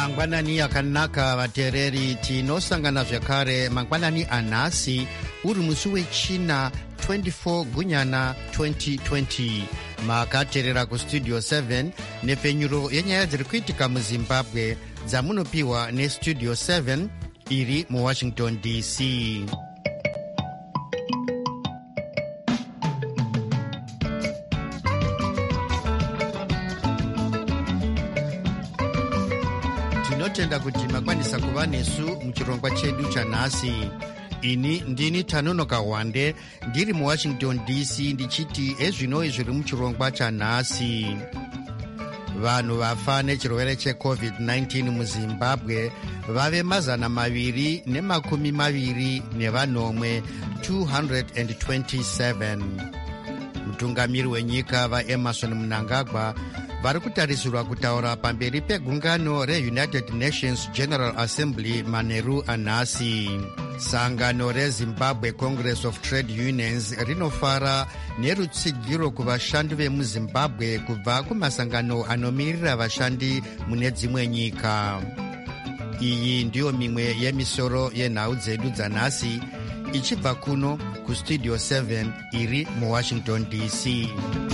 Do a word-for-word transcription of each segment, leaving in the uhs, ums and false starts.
mangwanani akanaka vateereri, tinosangana zvekare mangwanani anhasi uri musi wechina twenty-four gunyana twenty twenty. makateerera kustudio seven nepfenyuro yenyaya dziri kuitika muzimbabwe dzamunopiwa nestudio seven iri muwashington D C. tinotenda kuti makwanisa kuva nesu muchirongwa chedu chanhasi. ini ndini Tanonoka Wande ndiri muwashington D C ndichiti ezvinoi zviri muchirongwa chanhasi. vanhu vafa nechirwere checovid nineteen muzimbabwe vave mazana maviri nemakumi maviri nevanomwe two hundred twenty-seven. mutungamiri wenyika vaEmerson Mnangagwa vari kutarisirwa kutaura pamberi pegungano reunited nations general assembly manheru anhasi. sangano rezimbabwe congress of trade unions rinofara nerutsigiro kuvashandi vemuzimbabwe kubva kumasangano anomirira vashandi mune dzimwe nyika. iyi ndiyo mimwe yemisoro yenhau dzedu dzanhasi ichibva kuno kustudio seven iri muwashington D C.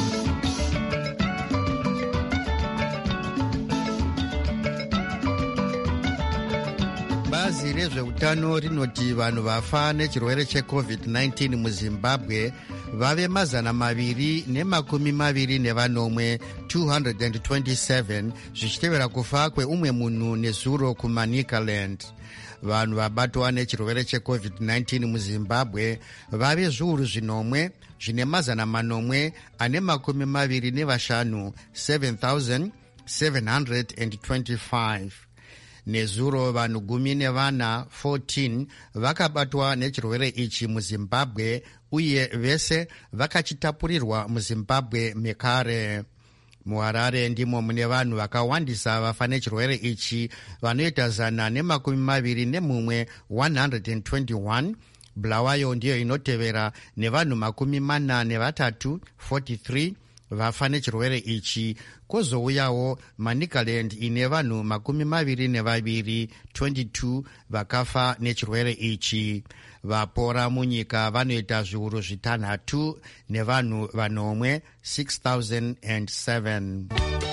bazi rezveutano rinoti vanhu vafa nechirwere checovid nineteen muzimbabwe vave mazana maviri nemakumi maviri nevanomwe two hundred twenty-seven, zvichitevera kufa kweumwe munhu nezuro kumanicaland. vanhu vabatwa nechirwere checovid nineteen muzimbabwe vave zviuru zvinomwe zvine mazana manomwe ane makumi maviri nevashanu seven thousand seven hundred twenty-five. nezuro vanhu gumi nevana fourteen vakabatwa nechirwere ichi muzimbabwe uye vese vakachitapurirwa muzimbabwe mekare. muharare ndimo mune vanhu vakawandisa vafa nechirwere ichi vanoita zana nemakumi maviri nemumwe one hundred twenty-one. bulawayo ndiyo inotevera nevanhu makumi mana nevatatu forty-three vafa nechirwere ichi. kwozouyawo manicaland ine vanhu makumi maviri nevaviri twenty-two vakafa nechirwere ichi. vapora munyika vanoita zviuru zvitanhatu nevanhu vanomwe six thousand seven.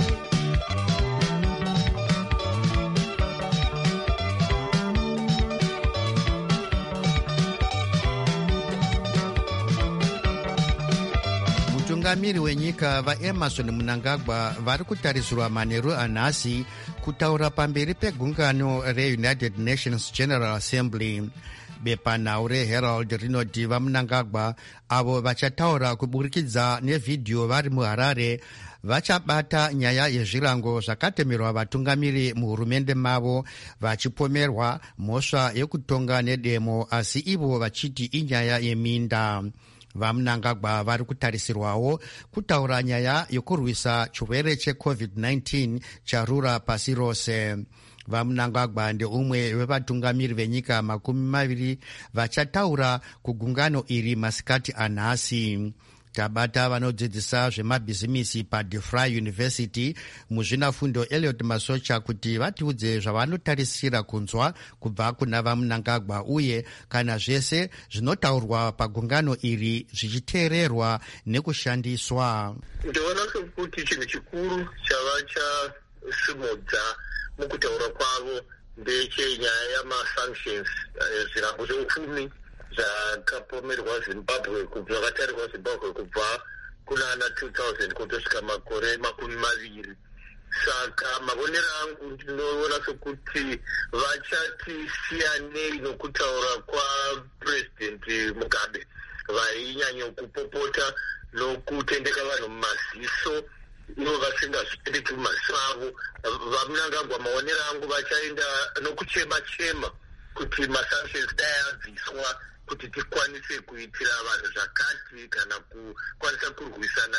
mutungamiri wenyika vaEmerson Mnangagwa vari kutarisirwa manheru anhasi kutaura pamberi pegungano reunited nations general assembly. bepanhau reherald rinoti vaMnangagwa avo vachataura kuburikidza nevhidhiyo vari muharare vachabata nyaya yezvirango zvakatemerwa vatungamiri muhurumende mavo vachipomerwa mhosva yekutonga nedemo, asi ivo vachiti inyaya yeminda. vaMnangagwa vari kutarisirwawo kutaura nyaya yokurwisa chirwere checovid nineteen charura pasi rose. vaMnangagwa ndeumwe wevatungamiri venyika makumi maviri vachataura kugungano iri masikati anhasi. tabata vanodzidzisa zvemabhizimisi paDeFry University muzvinafundo Elliot Masocha kuti vatiudze zvavanotarisira kunzwa kubva kuna vaMnangagwa uye kana zvese zvinotaurwa pagungano iri zvichiteererwa nekushandiswa. ndinoona sekuti chinhu chikuru chavachasimudza mukutaura kwavo ndechenyaya yamasanctions, zvirango zveupfumi zvakapomerwa zimbabwe kubva zvakatarirwa zimbabwe kubva kunana two thousand kutosvika makore makumi maviri. saka mavonero angu ndinoona sekuti vachati siyanei nokutaura kwapurezidendi Mugabe vainyanya kupopota nokutendeka vanhu mumaziso ivo vasingazvitendeki mumaziso avo. vaMnangagwa maonero angu vachaenda nokuchema-chema kuti masanctions dai abviswa kuti tikwanise kuitira vanhu zvakati kana kukwanisa kurwisana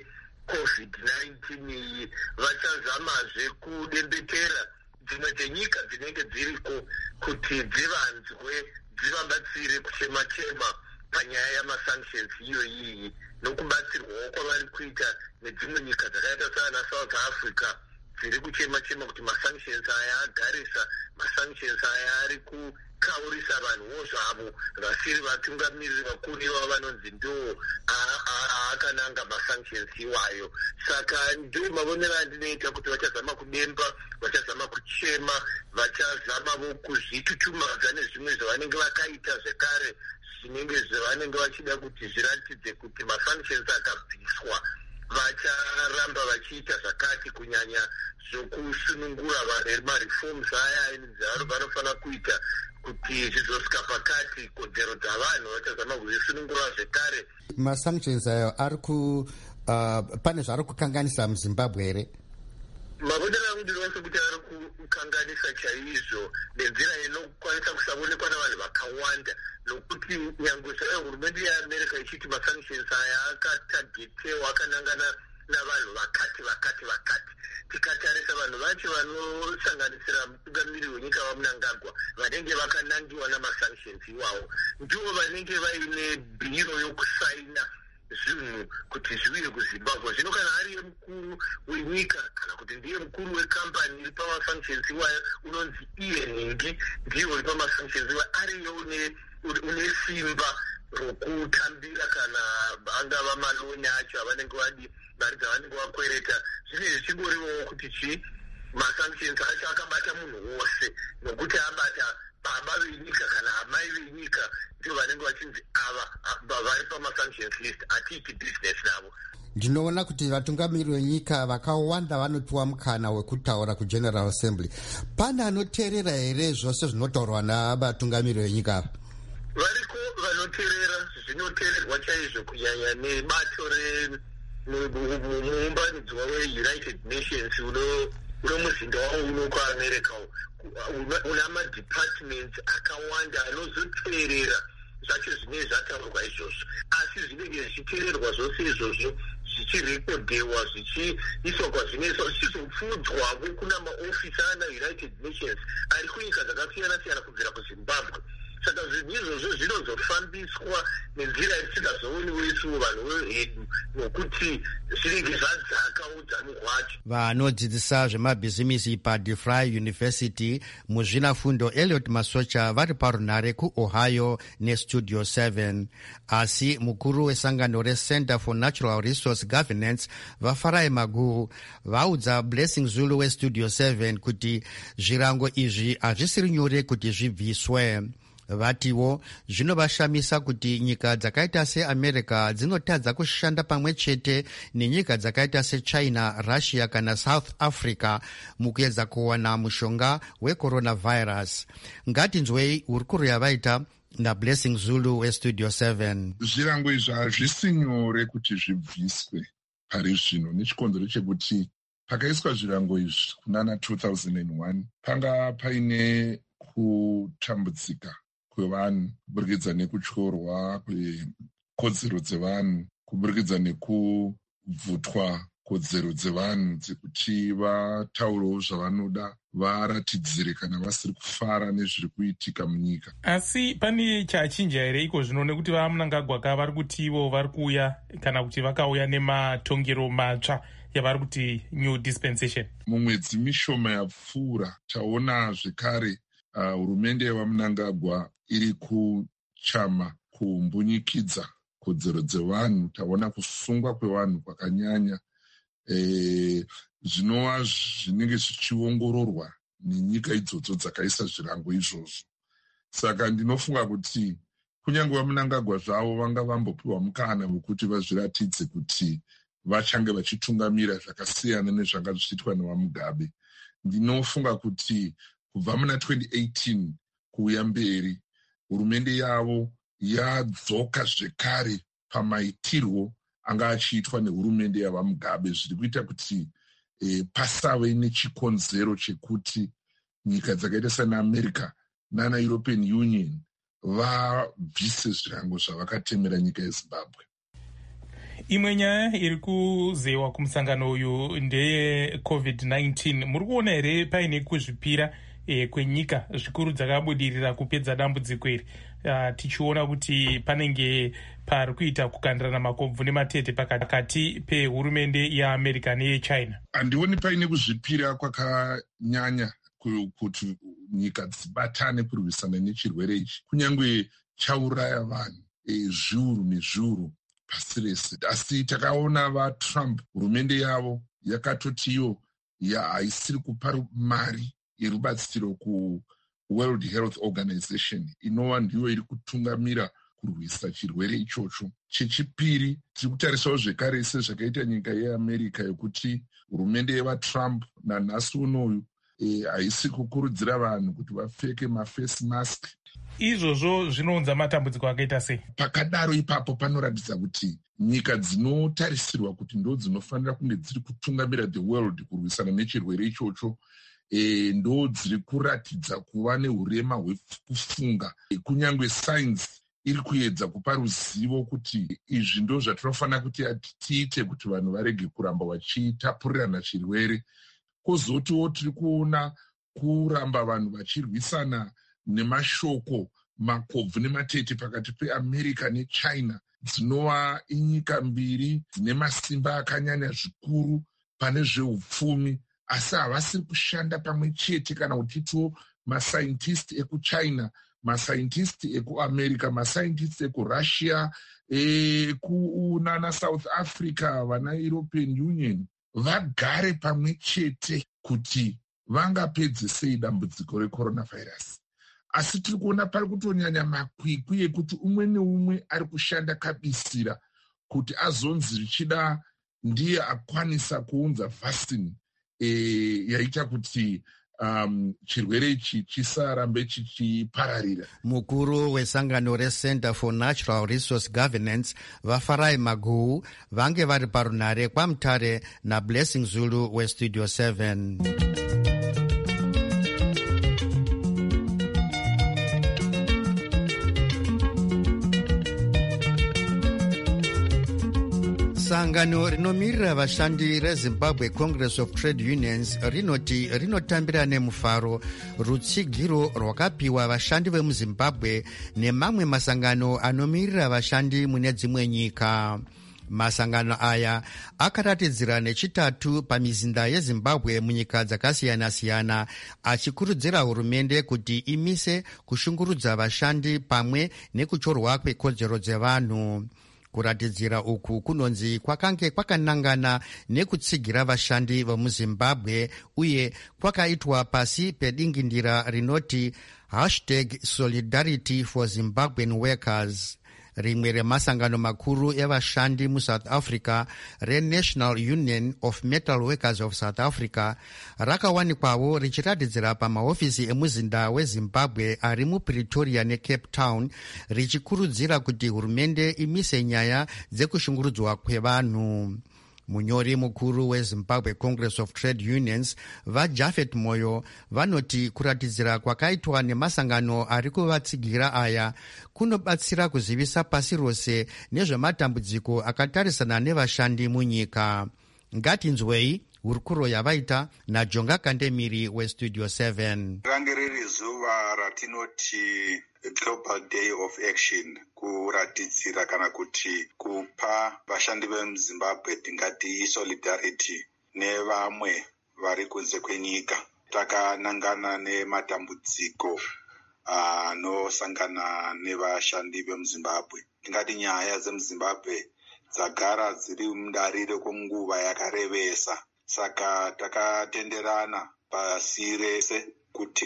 necovid nineteen iyi. vachazamazve kudembetera dzimwe dzenyika dzinenge dziriko kuti dzivanzwe dzivabatsire kuchema-chema panyaya yamasanctions iyo iyi nokubatsirwawo kwavari kuita nedzimwe nyika dzakaita sana South Africa dziri kuchema chema kuti masanctions aya agarisa, masanctions aya ari kukaurisa vanhuwo zvavo vasiri vatungamiriri vakuru ivavo vanonzi ndo akananga masanctions iwayo. Saka ndo mavonero andinoita kuti vachazama kudemba, vachazama kuchema, vachazama kuzvitutumadza nezvimwe zvavanenge vakaita zvekare zvinenge zvavanenge vachida kuti zviratidze kuti masanctions akabviswa. Vacharamba vachiita zvakati, kunyanya zvokusunungura mareforms aya vanofana kuita kuti zvizosvika pakati kodzero dzavanhu vachazama kuzvisunungura zvekare. Masanctions ayo ari ku uh, pane zvari kukanganisa muZimbabwe here? Mavonero angu ndinoona sekuti ari kukanganisa chaizvo nenzira inokwanisa kusaonekwa navanhu vakawanda, nokuti nyange zvayo hurumende yeAmerica ichiti masanctions aya akatagetewa akanangana navanhu vakati vakati vakati. Tikatarisa vanhu vacho vanosanganisira mutungamiriri wenyika vaMnangagwa vanenge vakanangiwa namasanctions iwawo ndivo vanenge vaine bhiro yokusaina zvinhu kuti zviuye kuZimbabwe. Zvino kana ariye mukuru wenyika kana kuti ndiye mukuru wekambani iri pamasanctions iwayo unonzi iye nhingi ndiye uri pamasanctions iwayo, ariyo une une simba rokutambira kana angava maloni acho avanenge vadi mari dzavanenge vakwereta. Zvinenge zvichingoriwo kuti chi masanctions acho akabata munhu wose, nokuti abata baba venyika kana amai venyika ndio vanenge vachinzi ava vari pamasanctions list, atiiti business navo. Ndinoona kuti vatungamiriri venyika vakawanda vanopiwa mukana wekutaura kuGeneral Assembly. Pana anoteerera here zvose zvinotaurwa navatungamiriri venyika ava? Variko vanoteerera, zvinoteererwa chaizvo, kunyanya nebato remuunganidzwa weUnited Nations uno muzinda wavo uno kuAmerica una madepartments akawanda anozoteerera zvacho zvinenge zvataurwa izvozvo, asi zvinenge zvichiteererwa zvose izvozvo zvichirekodhewa zvichiiswa kwazvinoiswa zvichizopfudzwavo kuna maofisi ana United Nations ari kunyika dzakasiyana siyana kubvira kuZimbabwe. Saka zvinhu izvozvo zvinozofambiswa nenzira yatisingazooniwo isuwo vanhu vedu, nokuti zvinenge zvadzaka udzamu hwacho. Vanodzidzisa zvemabhizimisi paDeFry University muzvinafundo Elliot Masocha vari parunhare kuOhio neStudio seven. Asi mukuru wesangano reCenter for Natural Resource Governance vaFarai Magu vaudza Blessing Zulu weStudio seven kuti zvirango izvi hazvisiri nyore kuti zvibviswe. Vatiwo zvinovashamisa kuti nyika dzakaita seAmerica dzinotadza kushanda pamwe chete nenyika dzakaita seChina, Russia kana South Africa mukuedza kuwana mushonga wecoronavirus. Ngatinzwei hurukuro yavaita naBlessing Zulu weStudio seven. Zvirango izvi hazvisi nyore kuti zvibviswe pari zvino, nechikonzero chekuti pakaiswa zvirango izvi kunana two thousand one panga paine kutambudzika kwevanhu kuburikidza nekutyorwa kwekodzero dzevanhu, kuburikidza nekubvutwa kodzero dzevanhu dzekuti vataurewo zvavanoda, varatidzire kana vasiri kufara nezviri kuitika munyika. Asi pane chachinja here iko zvino, nekuti vaMnangagwa ka vari kuti ivo vari kuuya kana kuti vakauya nematongero matsva yavari kuti new dispensation. Mumwedzi mishoma yapfuura taona zvekare hurumende uh, yevaMnangagwa iri kuchama kumbunyikidza kodzero dzevanhu. Taona kusungwa kwevanhu kwakanyanya e, zvinova zvinenge zvichiongororwa nenyika idzodzo dzakaisa zvirango izvozvo. Saka ndinofunga kuti kunyange vaMnangagwa zvavo vanga vambopiwa mukana wekuti vazviratidze kuti vachange vachitungamira zvakasiyana nezvanga zvichiitwa nevaMugabe. Ndinofunga kuti kubva muna twenty eighteen kuuya mberi hurumende yavo yadzoka zvekare pamaitirwo anga achiitwa nehurumende yavaMugabe, zviri kuita kuti e, pasave nechikonzero chekuti nyika dzakaita seAmerica nana European Union vabvise zvirango zvavakatemera nyika yeZimbabwe. Imwe nyaya iri kuzewa kumusangano uyu ndeye covid nineteen. Muri kuona here paine kuzvipira e, kwenyika zvikuru dzakabudirira kupedza dambudziko iri. Uh, tichiona kuti panenge pari kuita kukandirana makobvu nematete pakati pehurumende yeamerica neyechina. Handioni paine kuzvipira kwakanyanya kuti nyika dzibatane kurwisana nechirwere ichi, kunyange chauraya vanhu e, zviuru nezviuru pasi rese. Asi takaona vaTrump, hurumende yavo yakatotiyo haisiri kupa mari yerubatsiro ku World Health Organization inova ndiyo iri kutungamira kurwisa chirwere ichocho. Chechipiri, tiri kutarisawo zvekare sezvakaita nyika yeAmerica yekuti hurumende yevaTrump nanhasi unoyu haisi e, kukurudzira vanhu kuti vapfeke mafesi mask. Izvozvo zvinounza matambudziko akaita sei? Pakadaro ipapo panoratidza kuti nyika dzinotarisirwa kuti ndo dzinofanira kunge dziri kutungamira the world kurwisana nechirwere ichocho E, ndo dziri kuratidza kuva neurema hwekufunga. E, kunyange sainzi iri kuedza kupa ruzivo kuti izvi ndo zvatinofanira kuti tiite kuti vanhu varege kuramba vachitapurirana chirwere. Kozotiwo tiri kuona kuramba vanhu vachirwisana nemashoko makobvu nematete pakati peAmerica nechina, dzinova inyika mbiri dzine masimba akanyanya zvikuru pane zveupfumi, asi havasiri kushanda pamwe chete. Kana kutitiwo masaintisti ekuchina, masaintisti ekuamerica, masaintisti ekurussia, ekunana South Africa, vana European Union vagare pamwe chete kuti vangapedze sei dambudziko recoronavirus. Asi tiri kuona pari kutonyanya makwikwi ekuti umwe neumwe ari kushanda kabisira kuti azonzi richida ndiye akwanisa kuunza vaccine E, yaita kuti um, chirwere ichi chisarambe chichipararira. Mukuru wesangano reCenter for Natural Resource Governance vaFarai Maguwu vange vari parunare kwaMutare naBlessing Zulu weStudio seven. Sangano rinomirira vashandi reZimbabwe Congress of Trade Unions rinoti rinotambira nemufaro rutsigiro rwakapiwa vashandi vemuZimbabwe nemamwe masangano anomirira vashandi mune dzimwe nyika. Masangano aya akaratidzira nechitatu pamizinda yeZimbabwe munyika dzakasiyana-siyana achikurudzira hurumende kuti imise kushungurudza vashandi pamwe nekuchorwa kwekodzero dzevanhu. Kuratidzira uku kunonzi kwakange kwakanangana nekutsigira vashandi vemuZimbabwe uye kwakaitwa pasi pedingindira rinoti hashtag solidarity for Zimbabwean workers. Rimwe remasangano makuru evashandi muSouth Africa reNational Union of Metal Workers of South Africa rakawanikwawo richiratidzira pamahofisi emuzinda weZimbabwe ari muPretoria neCape Town richikurudzira kuti hurumende imise nyaya dzekushungurudzwa kwevanhu. Munyori mukuru weZimbabwe Congress of Trade Unions vaJafet Moyo vanoti kuratidzira kwakaitwa nemasangano ari kuvatsigira aya kunobatsira kuzivisa pasi rose nezvematambudziko akatarisana nevashandi munyika. Ngatinzwei hurukuro yavaita naJonga Kandemiri weStudio seven. Range riri zuva ratinoti Global Day of Action, kuratidzira kana kuti kupa vashandi vemuZimbabwe tingati solidarity nevamwe vari kunze kwenyika. Takanangana nematambudziko anosangana nevashandi vemuZimbabwe. Tingati nyaya dzemuZimbabwe dzagara dziri mundariro kwenguva yakarevesa. Saka takatenderana pasi rese kuti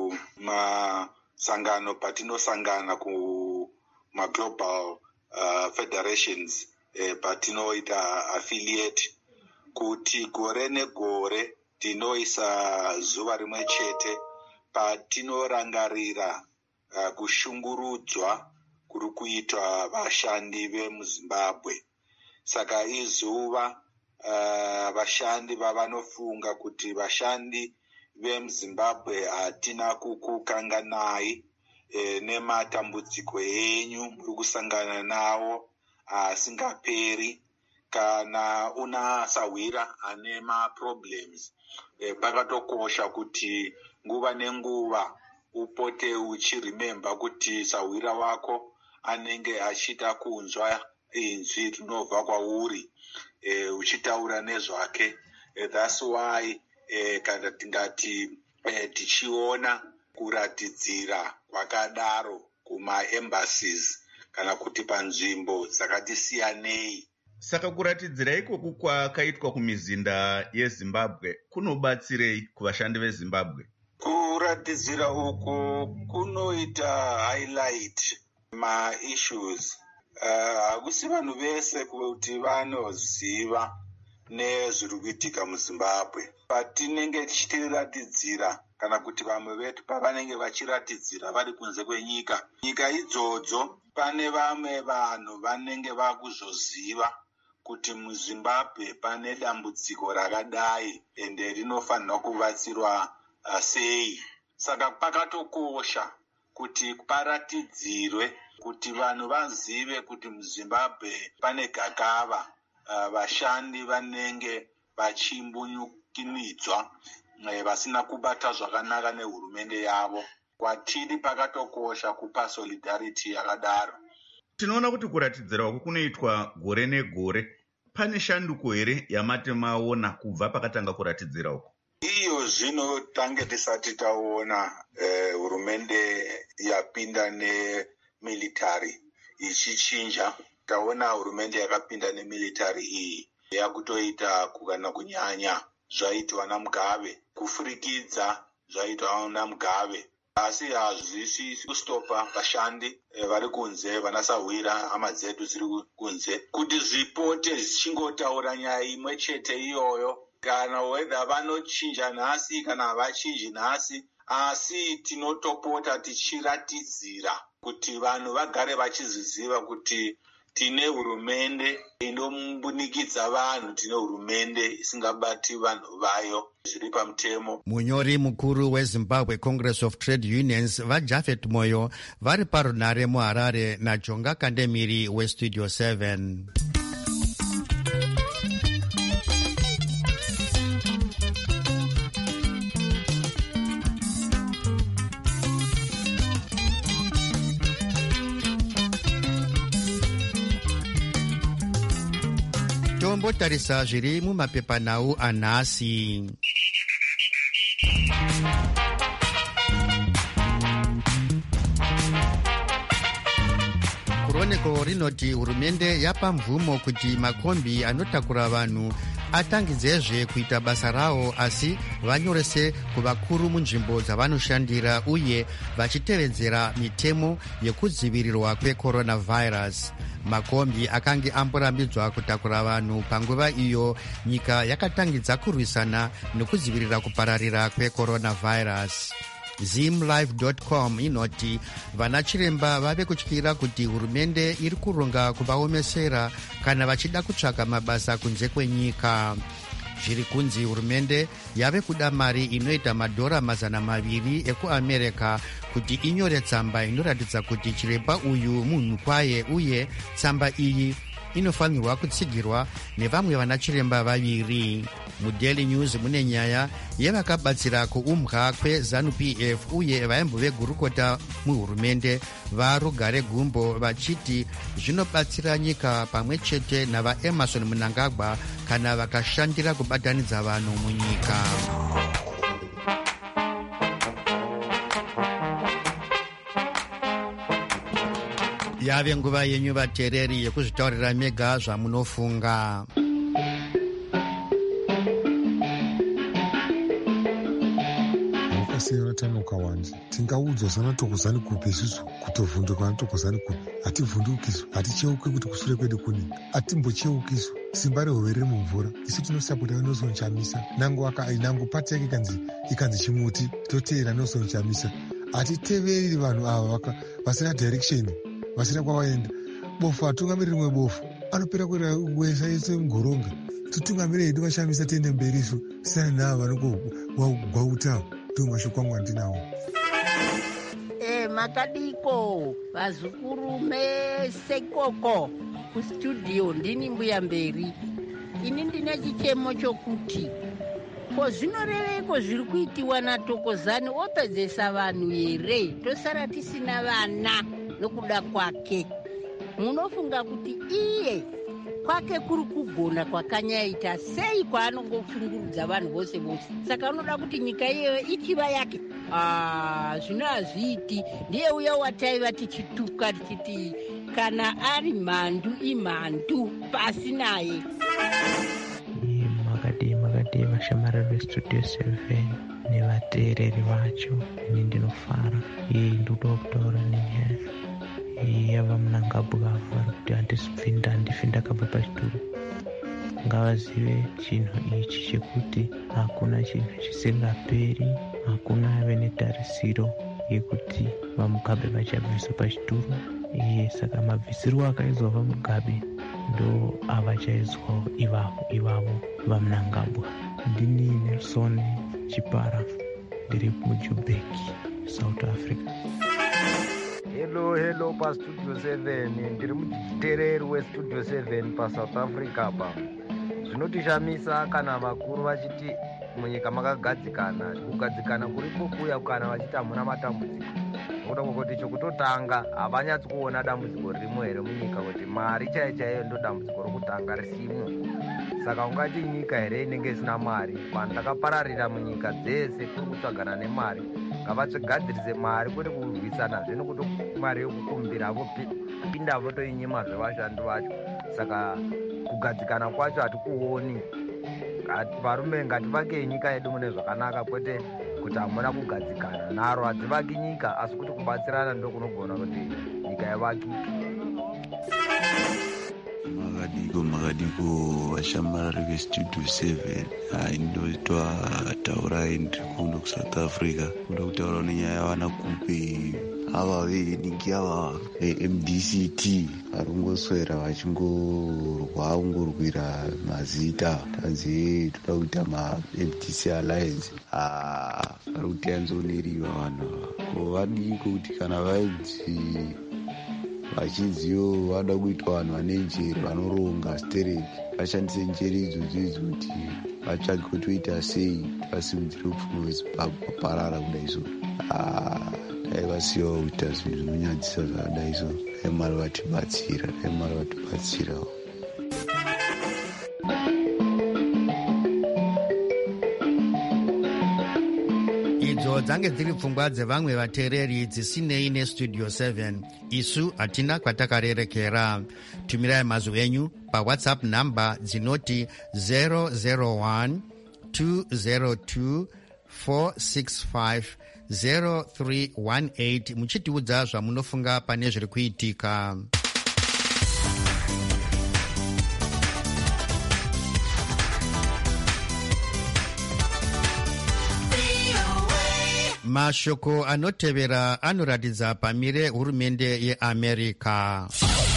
kumasangano patinosangana kumaglobal uh, federations eh, patinoita affiliate kuti gore negore tinoisa zuva rimwe chete patinorangarira uh, kushungurudzwa kuri kuitwa vashandi vemuZimbabwe. Saka izuva Uh, vashandi vavanofunga kuti vashandi vemuZimbabwe hatina kukukanganai e, nematambudziko enyu muri kusangana nawo asingaperi. Kana unasawira ane maproblems e, pakatokosha kuti nguva nenguva upote uchirememba kuti sawira wako anenge achida kunzwa inzwi rinobva kwauri, e, uchitaura nezvake. E, that's why e, kana tingati e, tichiona kuratidzira kwakadaro kuma-embassies kana kuti panzvimbo dzakatisiyanei. Saka kuratidzira ikoko kwakaitwa kumizinda yeZimbabwe kunobatsirei kuvashandi veZimbabwe? Kuratidzira uku kunoita highlight ma-issues. Hakusi uh, vanhu vese kuti vanoziva nezviri kuitika muZimbabwe. Patinenge tichiratidzira kana kuti vamwe vetu pavanenge vachiratidzira vari kunze kwenyika, nyika idzodzo pane vamwe vanhu vanenge vakuzoziva kuti muZimbabwe pane dambudziko rakadai ende rinofanirwa kubatsirwa uh, sei. Saka pakatokosha kuti paratidzirwe kuti vanhu vazive kuti muZimbabwe pane gakava, uh, vashandi vanenge vachimbunyukinidzwa uh, vasina kubata zvakanaka nehurumende yavo. Kwatiri pakatokosha kupa solidarity yakadaro. Tinoona kuti kuratidzira uku kunoitwa gore negore. Pane shanduko here yamati maona kubva pakatanga kuratidzira uku? Iyo zvino tange tisati taona hurumende eh, yapinda nemilitary ichichinja. Taona hurumende yakapinda nemilitary iyi yakutoita kukana kunyanya zvaitwa naMugabe, kufurikidza zvaitwa naMugabe. Asi hazvisi kustopa vashandi e, vari kunze, vanasawira hama dzedu dziri kunze kuti zvipote zvichingotaura nyaya imwe chete iyoyo, kana whether vanochinja nhasi kana havachinji nhasi, asi tinotopota tichiratidzira kuti vanhu vagare vachiziziva kuti tine hurumende inombunikidza vanhu, tine hurumende isingabati vanhu vayo zviri pamutemo. Munyori mukuru weZimbabwe Congress of Trade Unions vaJafet Moyo vari parunare muHarare naJonga Kandemiri weStudio seven. Tombotarisa zviri mumapepanhau anhasi. Chronicle rinoti hurumende yapa mvumo kuti makombi anotakura vanhu atangidzezve kuita basa rawo, asi vanyorese kuvakuru munzvimbo dzavanoshandira uye vachitevedzera mitemo yekudzivirirwa kwecoronavirus. Makombi akange amborambidzwa kutakura vanhu panguva iyo nyika yakatangidza kurwisana nekudzivirira kupararira kwecoronavirus. zim live dot com inoti vana chiremba vave kutyira kuti hurumende iri kuronga kuvaomesera kana vachida kutsvaka mabasa kunze kwenyika. Zviri kunzi hurumende yave kuda mari inoita madhora mazana maviri ekuamerica kuti inyore tsamba inoratidza kuti chiremba uyu munhu kwaye, uye tsamba iyi inofanirwa kutsigirwa nevamwe vana chiremba vaviri. MuDaily News mune nyaya yevakabatsira kuumbwa kweZanu-P F uye vaimbo vegurukota muhurumende varugare gumbo vachiti zvinobatsira nyika pamwe chete navaEmerson Mnangagwa kana vakashandira kubatanidza vanhu munyika. Yave nguva yenyu vateereri yekuzvitaurira mega zvamunofunga. Tano kawandi tingaudzwa sana tokozani kupi isusu kutovhunduka tokozani kupi hativhundukiswi, haticheuki kuti kusure kwedu kuni hatimbocheukiswi. Simba rehove riri mumvura, isu tinosapota inozonchamisa nangu nangu pati yake ikanzi ikanzi chimuti toteera inozonchamisa. Hatiteveri vanhu ava vasina direction, vasina kwavaenda. Bofu atungamiri rimwe bofu anopera kuwesa ese mugoronga, titungamire hedu vashamisa tiende mberi isu sina navo vanogwautawo tumashukwangwa ndinawo. E makadiko vazukuru mesekoko kustudio ndini mbuya mberi. Ini ndine chichemo chokuti ko zvinoreveiko zviri kuitiwa naThokozani opedzesa vanhu here? Tosara tisina vana nokuda kwake. Munofunga kuti iye kwake kuri kugona kwakanyaita sei kwaanongofungurudza vanhu vose vose? Saka unoda kuti nyika iyeyo ichiva yake? Ah, zvino hazviiti. Ndiye uya wataiva tichituka tichiti kana ari mhandu imhandu pasi naye. Makadii makadii vashamarari vestudio seven nevateereri vacho, ini ndinofara. Iyi ndoda kutaura nenyaya yava munangabwa vari kuti handizipfinda handifi ndakabva pachituru. Ngavazive chinhu ichi chekuti hakuna chinhu chisingaperi, hakuna ave netarisiro yekuti vamugabe vachabviswa pachituru. Iye saka mabvisirwo akaizwa vamugabe ndo avachaizwawo ivavo ivavo vamunangabwa. Ndini Nelson Chipara, ndiri muJuburg, South Africa. Hello, hello pa Studio seven, ndiri muteereri weStudio seven pa South Africa pa. Zvinotishamisa kana vakuru vachiti munyika makagadzikana, kugadzikana kuripo kuya kana vachiti hamuna matambudziko. Nokuda kwekuti chokutotanga havanyatsi kuona dambudziko ririmo here munyika, kuti mari chaiyo chaiyo ndo dambudziko rokutanga risimo. Saka ungati nyika here inenge isina mari? Vanhu takapararira munyika dzese kuri kutsvagana nemari. Ngavatsigadzirise mari kwete kurwisana zvino kuti mari yokukumbira vopinda votoinyima zvevashandi vacho. Saka kugadzikana kwacho hatikuoni. Varume ngativake nyika yedu mune zvakanaka, kwete kuti hamuna kugadzikana. Nharo hadzivaki nyika, asi kuti kubatsirana ndo kunogona kuti nyika yavakike. Makadiko makadiko vashamarari veStudio seven, haindoitwa taurai ndiri kuno kuSouth Africa. Kuda kutaura nenyaya yavana kupe ava veningi ava M D C T varongoswera vachingorwa ungorwira mazita tanzi toda kuita ma-M D C Alliance. Vari kuti yanzoneriwa vanhu ko vadiko kuti kana vaidzi vachinziwo vada kuitwa vanhu vane njere vanoronga stereki vashandise njere idzodzo idzi kuti vatsvage kuti voita sei vasimudzire upfumi hweZimbabwe parara kudai so. Dai vasiyawo kuita zvinhu zvinonyadzisa zvakadai so. Dai Mwari vatibatsira, dai Mwari vatibatsirawo. idzo dzange dziri pfungwa dzevamwe vateereri dzisinei neStudio seven. Isu hatina kwatakarerekera. Tumirai mazwi enyu paWhatsApp namba dzinoti zero zero one two zero two four six five zero three one eight muchitiudza zvamunofunga pane zviri kuitika. Mashoko anotevera anoratidza pamire hurumende yeAmerica.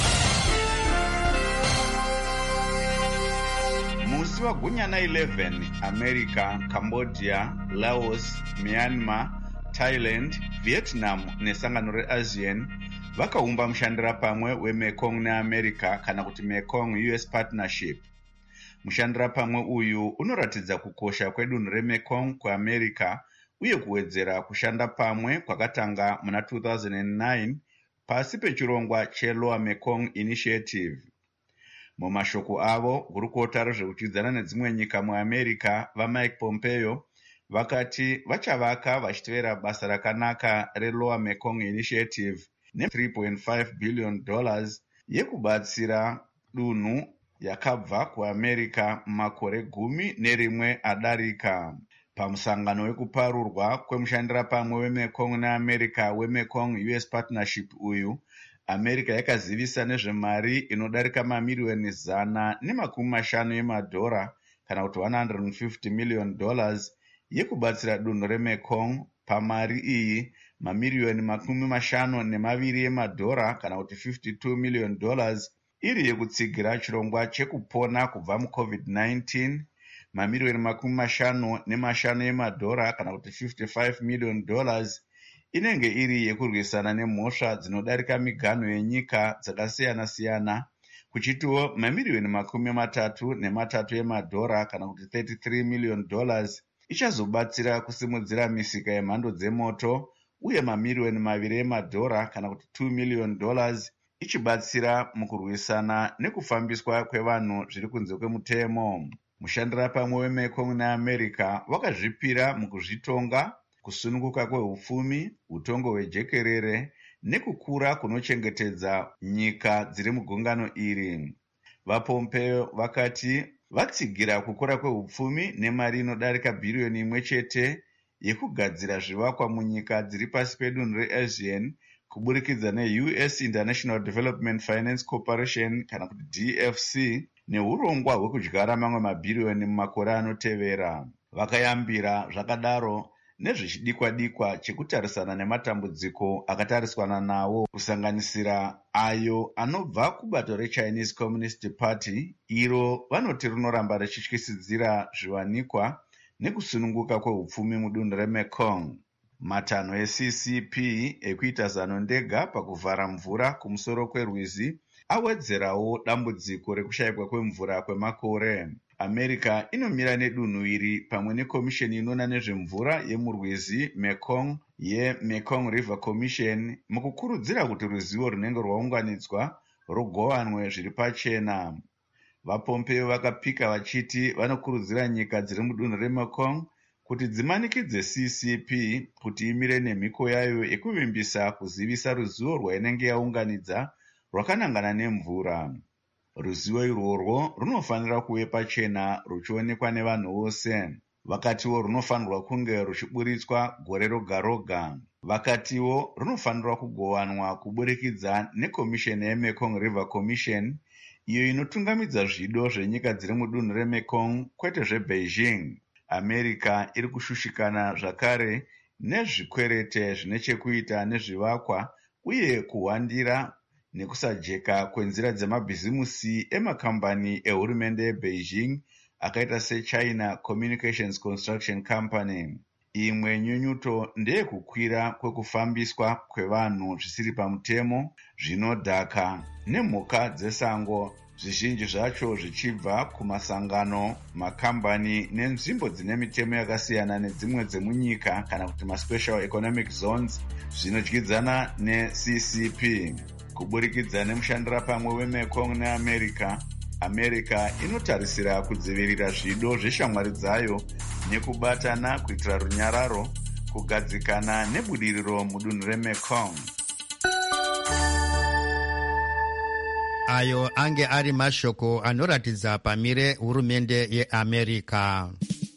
Musi wagunyana eleven, America, Cambodia, Laos, Myanmar, Thailand, Vietnam nesangano reASEAN vakaumba mushandira pamwe weMekong neAmerica kana kuti Mekong U S Partnership. Mushandira pamwe uyu unoratidza kukosha kwedunhu reMekong kuAmerica uye kuwedzera kushanda pamwe kwakatanga muna two thousand nine pasi pechirongwa cheLower Mekong Initiative. Mumashoko avo, gurukota rezvekuchidzana nedzimwe nyika muAmerica vaMike Pompeo vakati vachavaka vachitevera basa rakanaka reLower Mekong Initiative ne three point five billion dollars yekubatsira dunhu yakabva kuAmerica makore gumi nerimwe adarika. Pamusangano wekuparurwa kwemushandira pamwe weMekong neAmerica weMekong U S Partnership uyu, America yakazivisa nezvemari inodarika mamiriyoni zana nemakumi mashanu emadhora kana kuti one hundred fifty million dollars yekubatsira dunhu reMekong. Pamari iyi mamiriyoni makumi mashanu nemaviri emadhora kana kuti fifty-two million dollars iri yekutsigira chirongwa chekupona kubva muCovid nineteen, mamiriyoni makumi mashanu nemashanu emadhora kana kuti fifty-five million dollars inenge iri yekurwisana nemhosva dzinodarika miganho yenyika dzakasiyana-siyana, kuchitiwo mamiriyoni makumi matatu nematatu emadhora kana kuti thirty-three million dollars ichazobatsira kusimudzira misika yemhando dzemoto uye mamiriyoni maviri emadhora kana kuti two million dollars ichibatsira mukurwisana nekufambiswa kwevanhu zviri kunze kwemutemo. Mushandira pamwe weMekong neAmerica wakazvipira mukuzvitonga, kusununguka kwehupfumi, utongo hwejekerere nekukura kunochengetedza nyika dziri mugungano iri. VaPompeo vakati vatsigira kukura kwehupfumi nemari inodarika bhiriyoni imwe chete yekugadzira zvivakwa munyika dziri pasi pedunhu reASEAN kuburikidza neU S International Development Finance Corporation kana kuti D F C neurongwa hwekudyara mamwe mabhiriyoni mumakore anotevera. Vakayambira zvakadaro nezvichidikwa-dikwa chekutarisana nematambudziko akatariswana nawo, kusanganisira ayo anobva kubato reChinese Communist Party iro vanoti rinoramba richityisidzira zviwanikwa nekusununguka kwehupfumi mudunhu reMekong. Matanho eC C P ekuita zano ndega pakuvhara mvura kumusoro kwerwizi awedzerawo dambudziko rekushayikwa kwemvura kwemakore. America inomira nedunhu iri pamwe nekomisheni inoona nezvemvura yemurwizi Mekong yeMekong River Commission mukukurudzira kuti ruzivo runenge rwaunganidzwa rugowanwe zviri pachena. VaPompeo vakapika vachiti vanokurudzira nyika dziri mudunhu reMekong kuti dzimanikidze C C P kuti imire nemhiko yayo yekuvimbisa kuzivisa ruzivo rwainenge yaunganidza rwakanangana nemvura. Ruzivo irworwo runofanira kuve pachena ruchionekwa nevanhu vose. Vakatiwo runofanirwa kunge ruchiburitswa gore roga roga. Vakatiwo runofanirwa kugowanwa kuburikidza nekomisheni yeMekong River Commission iyo inotungamidza zvido zvenyika dziri mudunhu reMekong kwete zveBeijing. America iri kushushikana zvakare nezvikwerete zvine chekuita nezvivakwa uye kuhwandira nekusajeka kwenzira dzemabhizimusi emakambani ehurumende yeBeijing akaita seChina Communications Construction Company. Imwe nyunyuto ndeyekukwira kwekufambiswa kwevanhu zvisiri pamutemo, zvinodhaka nemhuka dzesango, zvizhinji zvacho zvichibva kumasangano, makambani nenzvimbo dzine mitemo yakasiyana nedzimwe dzemunyika kana kuti maSpecial Economic Zones zvinodyidzana neC C P. Kuburikidza nemushandira pamwe weMekong neAmerica, America inotarisira kudzivirira zvido zveshamwari dzayo nekubatana kuitira runyararo, kugadzikana nebudiriro mudunhu reMekong. Ayo ange ari mashoko anoratidza pamire hurumende yeAmerica.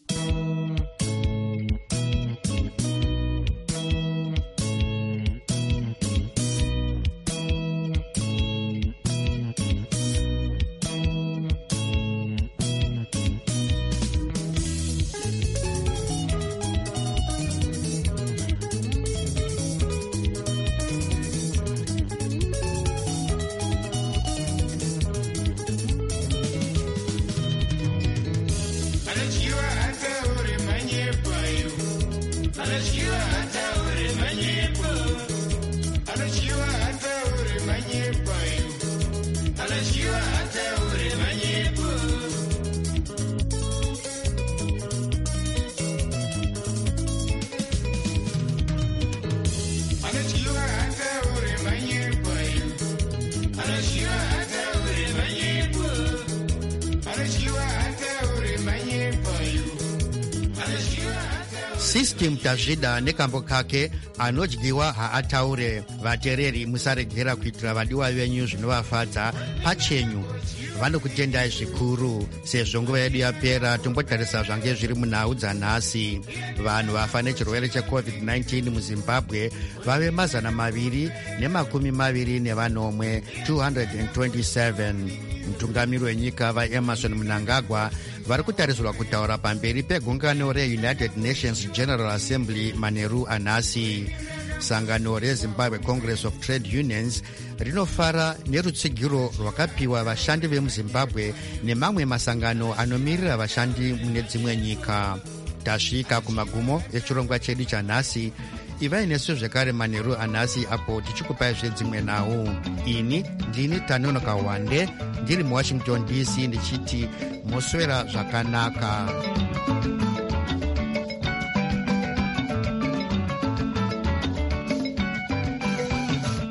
System tazvida nekambo kake anodyiwa haataure. Vatereri musaregera kuitira vadiwa venyu zvinovafadza pachenyu. Vanokutendai zvikuru. Sezvo nguva yedu yapera, tombotarisa zvange zviri munhau dzanhasi. Vanhu vafa nechirwere checovid nineteen muZimbabwe vave mazana maviri nemakumi maviri nevanomwe two hundred twenty-seven. Mutungamiri wenyika vaEmerson Mnangagwa vari kutarisirwa kutaura pamberi pegungano reUnited Nations General Assembly manheru anhasi. Sangano reZimbabwe Congress of Trade Unions rinofara nerutsigiro rwakapiwa vashandi vemuZimbabwe nemamwe masangano anomirira vashandi mune dzimwe nyika. Tasvika kumagumo echirongwa chedu chanhasi. Ivai nesu zvekare manheru anhasi apo tichikupai zvedzimwe nhau. Ini ndini Tanonoka Wande ndiri muWashington D C ndichiti moswera zvakanaka.